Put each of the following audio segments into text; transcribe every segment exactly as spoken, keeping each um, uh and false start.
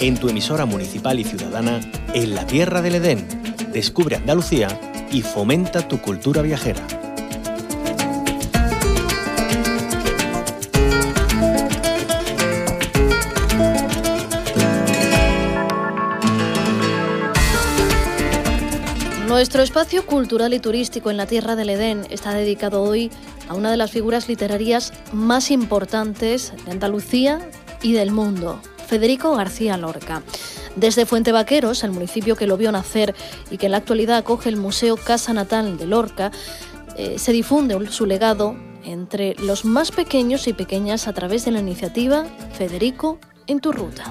en tu emisora municipal y ciudadana en la Tierra del Edén. Descubre Andalucía y fomenta tu cultura viajera. Nuestro espacio cultural y turístico en la Tierra del Edén está dedicado hoy a una de las figuras literarias más importantes de Andalucía y del mundo, Federico García Lorca. Desde Fuentevaqueros, el municipio que lo vio nacer y que en la actualidad acoge el Museo Casa Natal de Lorca, eh, se difunde su legado entre los más pequeños y pequeñas a través de la iniciativa Federico en tu ruta.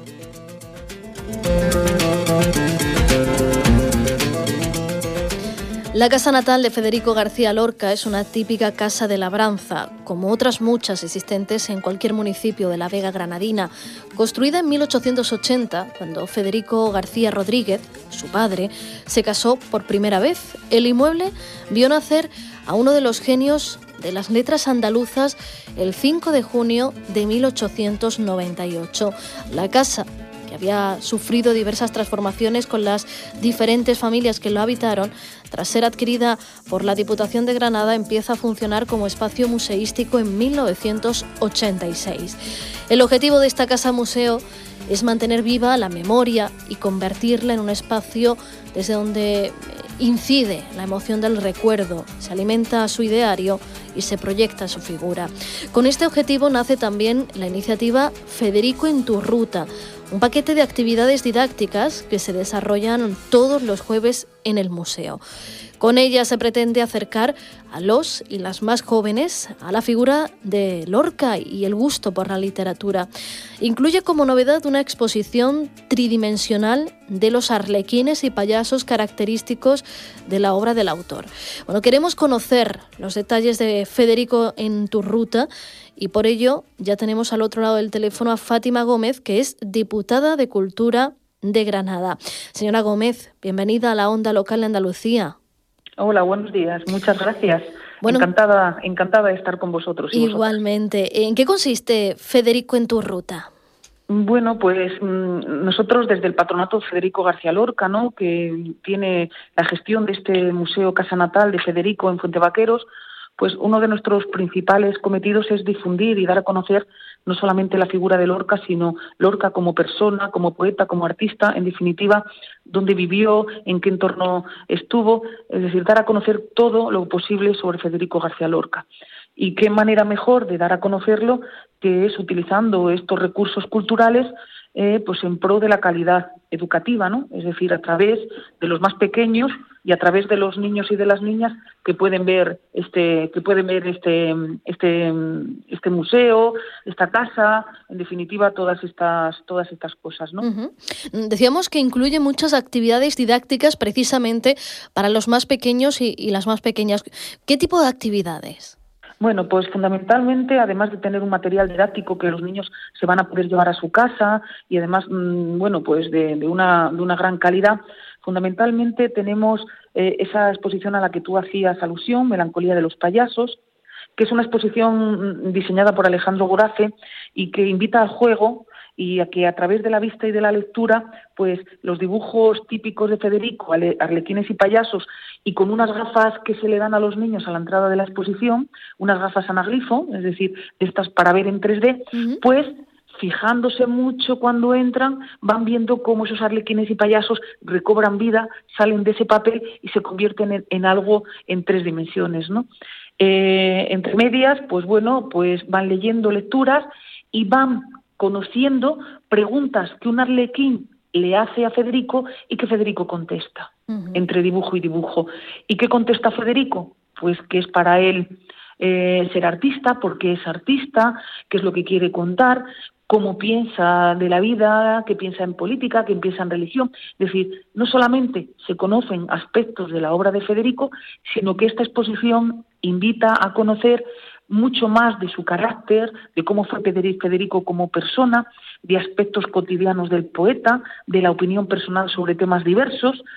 La casa natal de Federico García Lorca es una típica casa de labranza, como otras muchas existentes en cualquier municipio de la Vega granadina. Construida en mil ochocientos ochenta, cuando Federico García Rodríguez, su padre, se casó por primera vez, el inmueble vio nacer a uno de los genios de las letras andaluzas el cinco de junio de mil ochocientos noventa y ocho. La casa, que había sufrido diversas transformaciones con las diferentes familias que lo habitaron, tras ser adquirida por la Diputación de Granada, empieza a funcionar como espacio museístico en mil novecientos ochenta y seis. El objetivo de esta casa museo es mantener viva la memoria y convertirla en un espacio desde donde incide la emoción del recuerdo, se alimenta su ideario y se proyecta su figura. Con este objetivo nace también la iniciativa Federico en tu ruta, un paquete de actividades didácticas que se desarrollan todos los jueves en el museo. Con ella se pretende acercar a los y las más jóvenes a la figura de Lorca y el gusto por la literatura. Incluye como novedad una exposición tridimensional de los arlequines y payasos característicos de la obra del autor. Bueno, queremos conocer los detalles de Federico en tu ruta y por ello ya tenemos al otro lado del teléfono a Fátima Gómez, que es diputada de Cultura de Granada. Señora Gómez, bienvenida a la Onda Local de Andalucía. Hola, buenos días. Muchas gracias. Bueno, encantada, encantada de estar con vosotros. Y igualmente. Vosotras. ¿En qué consiste Federico en tu ruta? Bueno, pues nosotros desde el Patronato Federico García Lorca, ¿no?, que tiene la gestión de este Museo Casa Natal de Federico en Fuentevaqueros, pues uno de nuestros principales cometidos es difundir y dar a conocer no solamente la figura de Lorca, sino Lorca como persona, como poeta, como artista, en definitiva, dónde vivió, en qué entorno estuvo, es decir, dar a conocer todo lo posible sobre Federico García Lorca. Y qué manera mejor de dar a conocerlo que es utilizando estos recursos culturales eh, pues en pro de la calidad educativa, ¿no? Es decir, a través de los más pequeños y a través de los niños y de las niñas que pueden ver este que pueden ver este este este museo, esta casa, en definitiva todas estas todas estas cosas, ¿no? Uh-huh. Decíamos que incluye muchas actividades didácticas precisamente para los más pequeños y, y las más pequeñas. ¿Qué tipo de actividades? Bueno, pues fundamentalmente, además de tener un material didáctico que los niños se van a poder llevar a su casa y además, mmm, bueno, pues de, de una de una gran calidad, fundamentalmente tenemos eh, esa exposición a la que tú hacías alusión, Melancolía de los payasos, que es una exposición diseñada por Alejandro Gorace y que invita al juego y a que a través de la vista y de la lectura, pues los dibujos típicos de Federico, arlequines y payasos, y con unas gafas que se le dan a los niños a la entrada de la exposición, unas gafas anaglifo, es decir, estas para ver en tres D, uh-huh. pues fijándose mucho cuando entran, van viendo cómo esos arlequines y payasos recobran vida, salen de ese papel y se convierten en, en algo en tres dimensiones, ¿no? Eh, entre medias, pues bueno, pues van leyendo lecturas y van conociendo preguntas que un arlequín le hace a Federico y que Federico contesta, uh-huh. entre dibujo y dibujo. ¿Y qué contesta Federico? Pues que es para él eh, ser artista, porque es artista, qué es lo que quiere contar, cómo piensa de la vida, qué piensa en política, qué piensa en religión. Es decir, no solamente se conocen aspectos de la obra de Federico, sino que esta exposición invita a conocer mucho más de su carácter, de cómo fue Federico como persona, de aspectos cotidianos del poeta, de la opinión personal sobre temas diversos.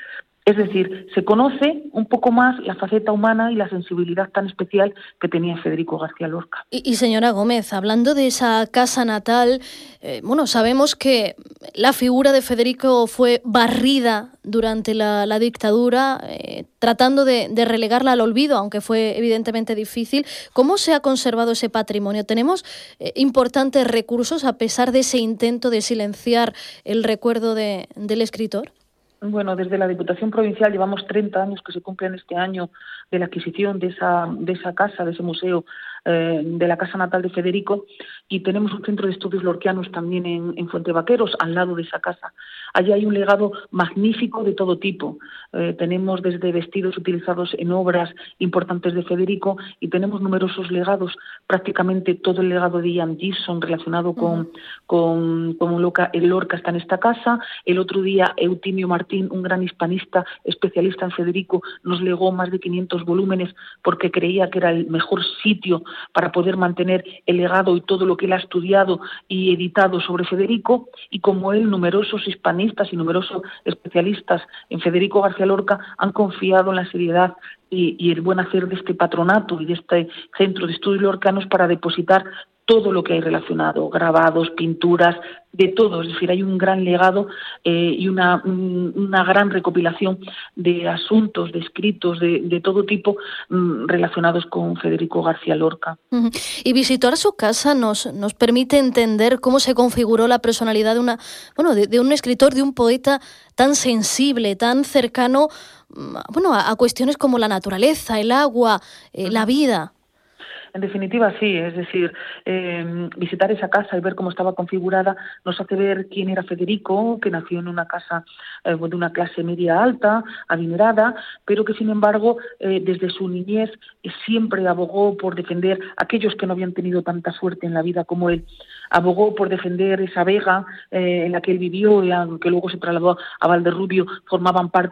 Es decir, se conoce un poco más la faceta humana y la sensibilidad tan especial que tenía Federico García Lorca. Y, y señora Gómez, hablando de esa casa natal, eh, bueno, sabemos que la figura de Federico fue barrida durante la, la dictadura, eh, tratando de, de relegarla al olvido, aunque fue evidentemente difícil. ¿Cómo se ha conservado ese patrimonio? ¿Tenemos eh, importantes recursos a pesar de ese intento de silenciar el recuerdo de, del escritor? Bueno, desde la Diputación Provincial llevamos treinta años que se cumplen este año de la adquisición de esa, de esa casa, de ese museo, eh, de la casa natal de Federico, y tenemos un centro de estudios lorquianos también en, en Fuente Vaqueros, al lado de esa casa. Allí hay un legado magnífico de todo tipo. Eh, tenemos desde vestidos utilizados en obras importantes de Federico y tenemos numerosos legados, prácticamente todo el legado de Ian Gibson relacionado con, uh-huh. con, con Lorca, el Lorca está en esta casa. El otro día Eutimio Martín, un gran hispanista, especialista en Federico, nos legó más de quinientos volúmenes porque creía que era el mejor sitio para poder mantener el legado y todo lo que él ha estudiado y editado sobre Federico, y como él, numerosos hispanistas y numerosos especialistas en Federico García Lorca han confiado en la seriedad y, y el buen hacer de este patronato y de este centro de estudios lorcanos para depositar todo lo que hay relacionado, grabados, pinturas, de todo. Es decir, hay un gran legado eh, y una, un, una gran recopilación de asuntos, de escritos, de, de todo tipo mm, relacionados con Federico García Lorca. Uh-huh. Y visitar su casa nos, nos permite entender cómo se configuró la personalidad de una, bueno, de, de un escritor, de un poeta tan sensible, tan cercano, bueno, a, a cuestiones como la naturaleza, el agua, eh, uh-huh. la vida. En definitiva, sí, es decir, eh, visitar esa casa y ver cómo estaba configurada nos hace ver quién era Federico, que nació en una casa eh, de una clase media alta, adinerada, pero que sin embargo eh, desde su niñez eh, siempre abogó por defender a aquellos que no habían tenido tanta suerte en la vida como él. Abogó por defender esa vega eh, en la que él vivió y a, que luego se trasladó a Valderrubio, formaban parte